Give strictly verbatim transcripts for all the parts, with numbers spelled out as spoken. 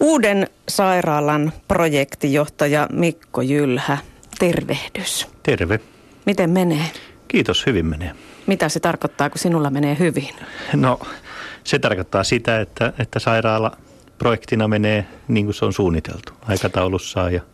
Uuden sairaalan projektijohtaja Mikko Jylhä, tervehdys. Terve. Miten menee? Kiitos, hyvin menee. Mitä se tarkoittaa, kun sinulla menee hyvin? No, se tarkoittaa sitä, että, että sairaala projektina menee niin kuin se on suunniteltu aikataulussaan ja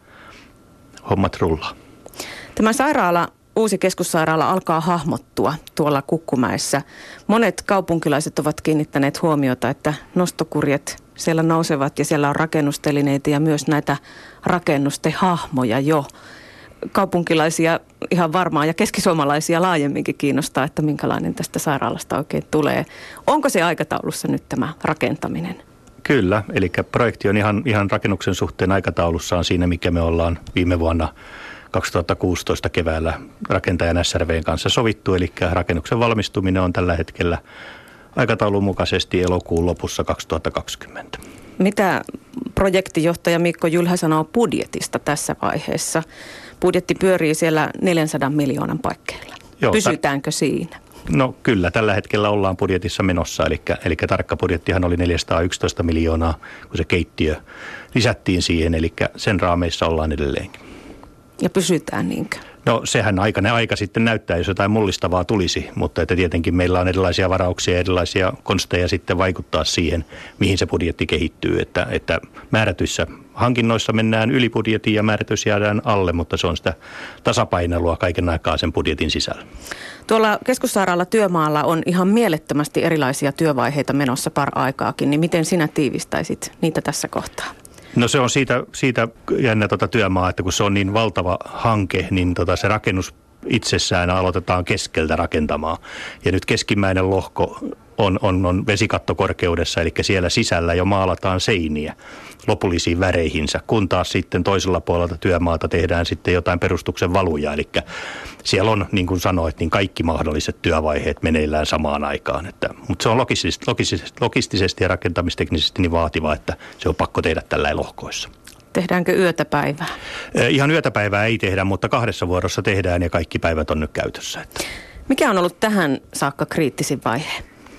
hommat rullaa. Tämä sairaala, uusi keskussairaala alkaa hahmottua tuolla Kukkumäessä. Monet kaupunkilaiset ovat kiinnittäneet huomiota, että nostokurjet siellä nousevat ja siellä on rakennustelineitä ja myös näitä rakennustehahmoja jo. Kaupunkilaisia ihan varmaan ja keskisuomalaisia laajemminkin kiinnostaa, että minkälainen tästä sairaalasta oikein tulee. Onko se aikataulussa nyt tämä rakentaminen? Kyllä, eli projekti on ihan, ihan rakennuksen suhteen aikataulussaan siinä, mikä me ollaan viime vuonna kaksituhattakuusitoista keväällä rakentajan S R V:n kanssa sovittu. Eli rakennuksen valmistuminen on tällä hetkellä aikataulun mukaisesti elokuun lopussa kaksituhattakaksikymmentä. Mitä projektijohtaja Mikko Jylhä sanoo budjetista tässä vaiheessa? Budjetti pyörii siellä neljänsadan miljoonan paikkeilla. Joo, Pysytäänkö ta- siinä? No kyllä, tällä hetkellä ollaan budjetissa menossa, eli, eli tarkka budjettihan oli neljäsataayksitoista miljoonaa, kun se keittiö lisättiin siihen, eli sen raameissa ollaan edelleenkin. Ja pysytään niinkö? No sehän aikainen aika sitten näyttää, jos jotain mullistavaa tulisi, mutta että tietenkin meillä on erilaisia varauksia ja erilaisia konsteja sitten vaikuttaa siihen, mihin se budjetti kehittyy, että, että määrätyissä hankinnoissa mennään yli budjetin ja määrätyissä jäädään alle, mutta se on sitä tasapainelua kaiken aikaa sen budjetin sisällä. Tuolla keskussairaala työmaalla on ihan mielettömästi erilaisia työvaiheita menossa par-aikaakin, niin miten sinä tiivistäisit niitä tässä kohtaa? No se on siitä, siitä jännä tuota työmaa, että kun se on niin valtava hanke, niin tota se rakennus itsessään aloitetaan keskeltä rakentamaan. Ja nyt keskimmäinen lohko on, on, on vesikattokorkeudessa, eli siellä sisällä jo maalataan seiniä lopullisiin väreihinsä, kun taas sitten toisella puolelta työmaata tehdään sitten jotain perustuksen valuja. Eli siellä on, niin kuin sanoit, niin kaikki mahdolliset työvaiheet meneillään samaan aikaan. Että, mutta se on logistisesti, logistisesti, logistisesti ja rakentamisteknisesti niin vaativa, että se on pakko tehdä tällä lohkoissa. Tehdäänkö yötä päivää? Ihan yötä päivää ei tehdä, mutta kahdessa vuorossa tehdään ja kaikki päivät on nyt käytössä. Mikä on ollut tähän saakka kriittisin vaihe?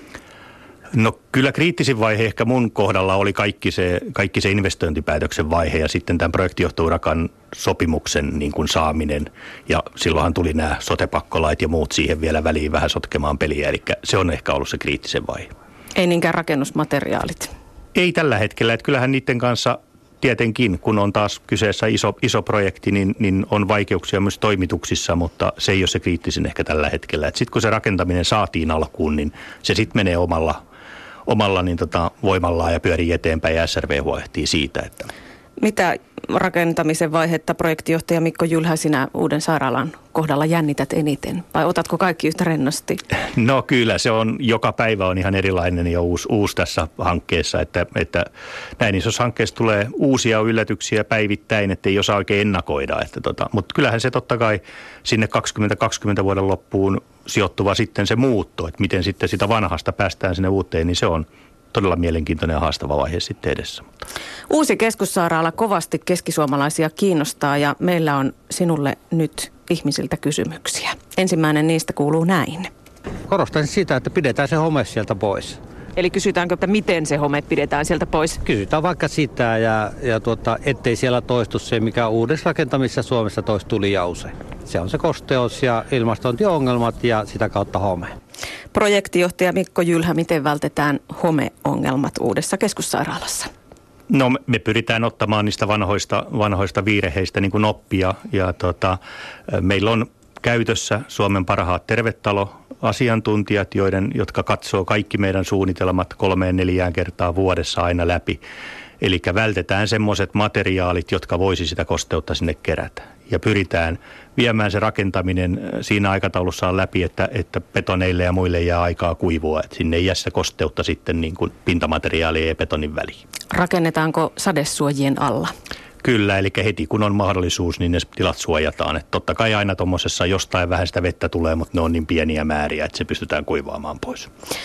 No kyllä kriittisin vaihe ehkä mun kohdalla oli kaikki se, kaikki se investointipäätöksen vaihe ja sitten tämän projektijohtourakan sopimuksen niin kuin saaminen. Ja silloinhan tuli nämä sote-pakkolait ja muut siihen vielä väliin vähän sotkemaan peliä, eli se on ehkä ollut se kriittisen vaihe. Ei niinkään rakennusmateriaalit? Ei tällä hetkellä, että kyllähän niiden kanssa tietenkin, kun on taas kyseessä iso, iso projekti, niin, niin on vaikeuksia myös toimituksissa, mutta se ei ole se kriittisin ehkä tällä hetkellä. Sitten kun se rakentaminen saatiin alkuun, niin se sitten menee omalla, omalla niin tota, voimallaan ja pyörii eteenpäin ja S R V huolehtii siitä. Että. Mitä rakentamisen vaihetta projektijohtaja Mikko Jylhä sinä uuden sairaalan kohdalla jännität eniten? Vai otatko kaikki yhtä rennosti? No kyllä, se on, joka päivä on ihan erilainen ja uusi, uusi tässä hankkeessa, että, että näin isossa hankkeessa tulee uusia yllätyksiä päivittäin, ettei osaa oikein ennakoida. Että tota, mutta kyllähän se totta kai sinne kaksituhattakaksikymmentä vuoden loppuun sijoittuva sitten se muutto, että miten sitten sitä vanhasta päästään sinne uuteen, niin se on todella mielenkiintoinen ja haastava vaihe sitten edessä. Uusi keskussairaala kovasti keskisuomalaisia kiinnostaa ja meillä on sinulle nyt ihmisiltä kysymyksiä. Ensimmäinen niistä kuuluu näin. Korostaisin sitä, että pidetään se home sieltä pois. Eli kysytäänkö, että miten se home pidetään sieltä pois? Kysytään vaikka sitä ja, ja tuota, ettei siellä toistu se, mikä uudessa rakentamisessa Suomessa toistuu liian usein. Se on se kosteus ja ilmastointiongelmat ja sitä kautta home. Projektijohtaja Mikko Jylhä, miten vältetään homeongelmat uudessa keskussairaalassa? No me pyritään ottamaan niistä vanhoista, vanhoista viireheistä niin kuin oppia ja tota, meillä on käytössä Suomen parhaat tervetalo-asiantuntijat, joiden, jotka katsoo kaikki meidän suunnitelmat kolmeen neljään kertaa vuodessa aina läpi. Eli vältetään semmoiset materiaalit, jotka voisi sitä kosteutta sinne kerätä. Ja pyritään viemään se rakentaminen siinä aikataulussaan läpi, että, että betoneille ja muille jää aikaa kuivua. Että sinne ei jää sitä kosteutta sitten niin kuin pintamateriaalien ja betonin väliin. Rakennetaanko sadesuojien alla? Kyllä, eli heti kun on mahdollisuus, niin ne tilat suojataan. Että totta kai aina tuommoisessa jostain vähän sitä vettä tulee, mutta ne on niin pieniä määriä, että se pystytään kuivaamaan pois.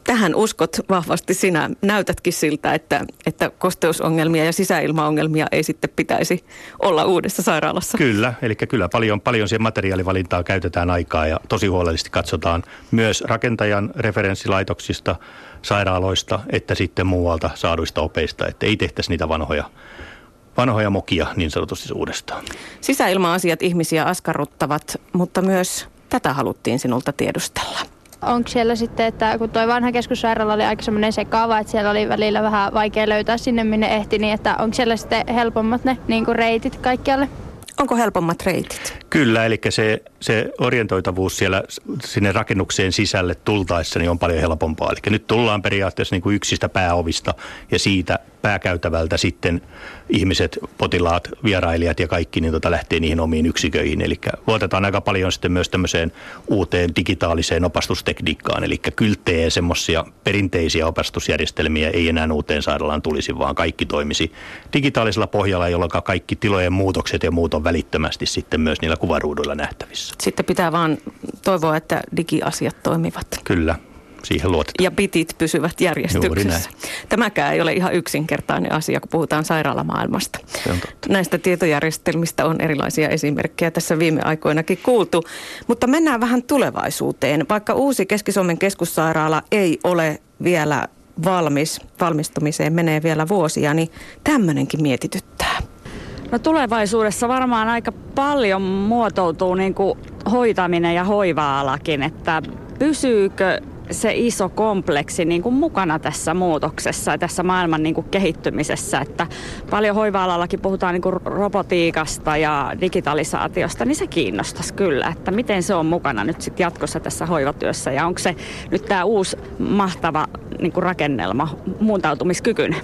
Tähän uskot vahvasti sinä. Näytätkin siltä, että, että kosteusongelmia ja sisäilmaongelmia ei sitten pitäisi olla uudessa sairaalassa. Kyllä, eli kyllä paljon, paljon siihen materiaalivalintaa käytetään aikaa ja tosi huolellisesti katsotaan myös rakentajan referenssilaitoksista, sairaaloista, että sitten muualta saaduista opeista, että ei tehtäisi niitä vanhoja, vanhoja mokia niin sanotusti uudestaan. Sisäilma-asiat ihmisiä askarruttavat, mutta myös tätä haluttiin sinulta tiedustella. Onko siellä sitten, että kun tuo vanha keskussairaala oli aika semmoinen sekaava, että siellä oli välillä vähän vaikea löytää sinne, minne ehti, niin että onko siellä sitten helpommat ne niin kuin reitit kaikkialle? Onko helpommat reitit? Kyllä, eli se, se orientoitavuus siellä sinne rakennukseen sisälle tultaessa niin on paljon helpompaa. Eli nyt tullaan periaatteessa niin kuin yksistä pääovista ja siitä pääkäytävältä sitten ihmiset, potilaat, vierailijat ja kaikki niin tota lähtee niihin omiin yksiköihin. Eli luotetaan aika paljon sitten myös tämmöiseen uuteen digitaaliseen opastustekniikkaan. Eli kylttejä ja semmoisia perinteisiä opastusjärjestelmiä ei enää uuteen sairaalaan tulisi, vaan kaikki toimisi digitaalisella pohjalla, jolloin kaikki tilojen muutokset ja muut on välittömästi sitten myös niillä kuvaruuduilla nähtävissä. Sitten pitää vaan toivoa, että digiasiat toimivat. Kyllä. Siihen luotetaan. Ja bitit pysyvät järjestyksessä. Tämäkään ei ole ihan yksinkertainen asia, kun puhutaan sairaalamaailmasta. Näistä tietojärjestelmistä on erilaisia esimerkkejä tässä viime aikoinakin kuultu. Mutta mennään vähän tulevaisuuteen. Vaikka uusi Keski-Suomen keskussairaala ei ole vielä valmis, valmistumiseen menee vielä vuosia, niin tämmöinenkin mietityttää. No tulevaisuudessa varmaan aika paljon muotoutuu niin kuin hoitaminen ja hoiva-alakin, että pysyykö se iso kompleksi niin kuin mukana tässä muutoksessa ja tässä maailman niin kuin kehittymisessä, että paljon hoiva-alallakin puhutaan niin kuin robotiikasta ja digitalisaatiosta, niin se kiinnostaisi kyllä, että miten se on mukana nyt sitten jatkossa tässä hoivatyössä ja onko se nyt tämä uusi mahtava niin kuin rakennelma muuntautumiskykyinen?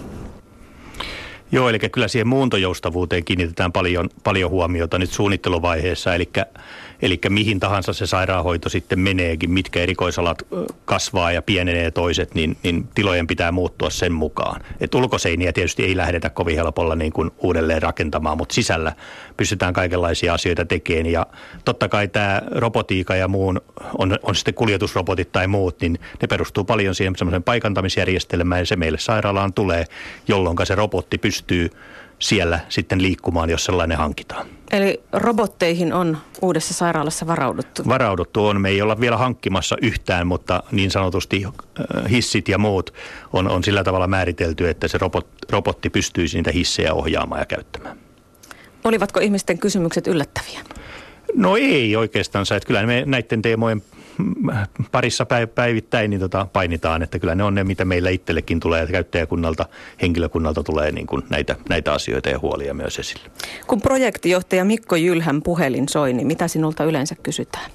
Joo, eli kyllä siihen muuntojoustavuuteen kiinnitetään paljon, paljon huomiota nyt suunnitteluvaiheessa, eli, eli mihin tahansa se sairaanhoito sitten meneekin, mitkä erikoisalat kasvaa ja pienenee toiset, niin, niin tilojen pitää muuttua sen mukaan. Et ulkoseiniä tietysti ei lähdetä kovin helpolla niin kuin uudelleen rakentamaan, mutta sisällä pystytään kaikenlaisia asioita tekemään ja totta kai tämä robotiikka ja muun, on, on sitten kuljetusrobotit tai muut, niin ne perustuu paljon siihen semmoisen paikantamisjärjestelmään ja se meille sairaalaan tulee, jolloin se robotti pystyy pystyy siellä sitten liikkumaan, jos sellainen hankitaan. Eli robotteihin on uudessa sairaalassa varauduttu? Varauduttu on. Me ei olla vielä hankkimassa yhtään, mutta niin sanotusti hissit ja muut on, on sillä tavalla määritelty, että se robot, robotti pystyisi niitä hissejä ohjaamaan ja käyttämään. Olivatko ihmisten kysymykset yllättäviä? No ei oikeastaan. Että kyllä me näiden teemojen parissa päivittäin niin tota painitaan, että kyllä ne on ne, mitä meillä itsellekin tulee, että käyttäjäkunnalta, henkilökunnalta tulee niin kuin näitä, näitä asioita ja huolia myös esille. Kun projektijohtaja Mikko Jylhän puhelin soi, niin mitä sinulta yleensä kysytään?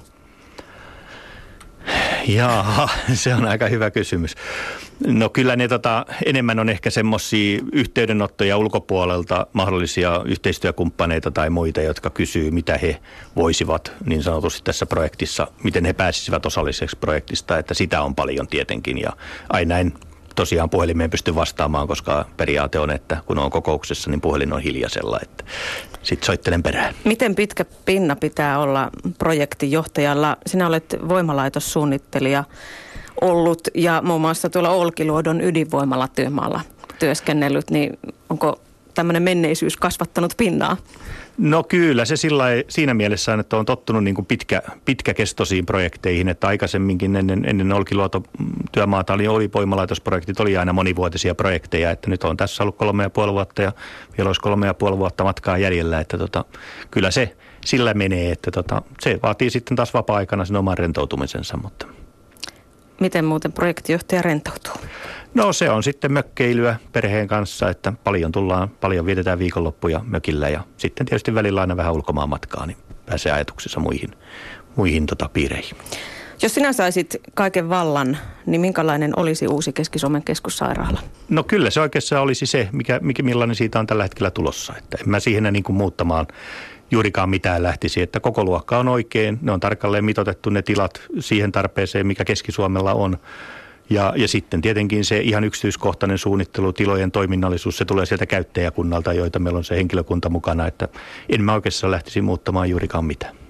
Jaa, se on aika hyvä kysymys. No kyllä ne tota, enemmän on ehkä semmoisia yhteydenottoja ulkopuolelta, mahdollisia yhteistyökumppaneita tai muita, jotka kysyy, mitä he voisivat niin sanotusti tässä projektissa, miten he pääsisivät osalliseksi projektista, että sitä on paljon tietenkin ja aina en tosiaan puhelimeen pysty vastaamaan, koska periaate on, että kun on kokouksessa, niin puhelin on hiljaisella, että sitten soittelen perään. Miten pitkä pinna pitää olla projektijohtajalla? Sinä olet voimalaitossuunnittelija ollut ja muun muassa tuolla Olkiluodon ydinvoimalatyömaalla työskennellyt, niin onko tämmöinen menneisyys kasvattanut pinnaa? No kyllä, se sillä siinä mielessä on, että on tottunut niin kuin pitkä, pitkäkestoisiin projekteihin, että aikaisemminkin ennen, ennen Olkiluoto-työmaata oli, oli voimalaitosprojektit, oli aina monivuotisia projekteja, että nyt on tässä ollut kolme ja puoli vuotta ja vielä olisi kolme ja puoli vuotta matkaa jäljellä, että tota, kyllä se sillä menee, että tota, se vaatii sitten taas vapaa-aikana sen oman rentoutumisensa, mutta... Miten muuten projektijohtaja rentoutuu? No se on sitten mökkeilyä perheen kanssa, että paljon tullaan, paljon vietetään viikonloppuja mökillä ja sitten tietysti välillä aina vähän ulkomaan matkaa, niin pääsee ajatuksissa muihin, muihin tota, piireihin. Jos sinä saisit kaiken vallan, niin minkälainen olisi uusi Keski-Suomen keskussairaala? No kyllä se oikeastaan olisi se, mikä, mikä, millainen siitä on tällä hetkellä tulossa. Että en mä siihen niin kuin muuttamaan juurikaan mitään lähtisi, että koko luokka on oikein, ne on tarkalleen mitoitettu ne tilat siihen tarpeeseen, mikä Keski-Suomella on. Ja, ja sitten tietenkin se ihan yksityiskohtainen suunnittelu, tilojen toiminnallisuus, se tulee sieltä käyttäjäkunnalta, joita meillä on se henkilökunta mukana, että en mä oikeastaan lähtisi muuttamaan juurikaan mitään.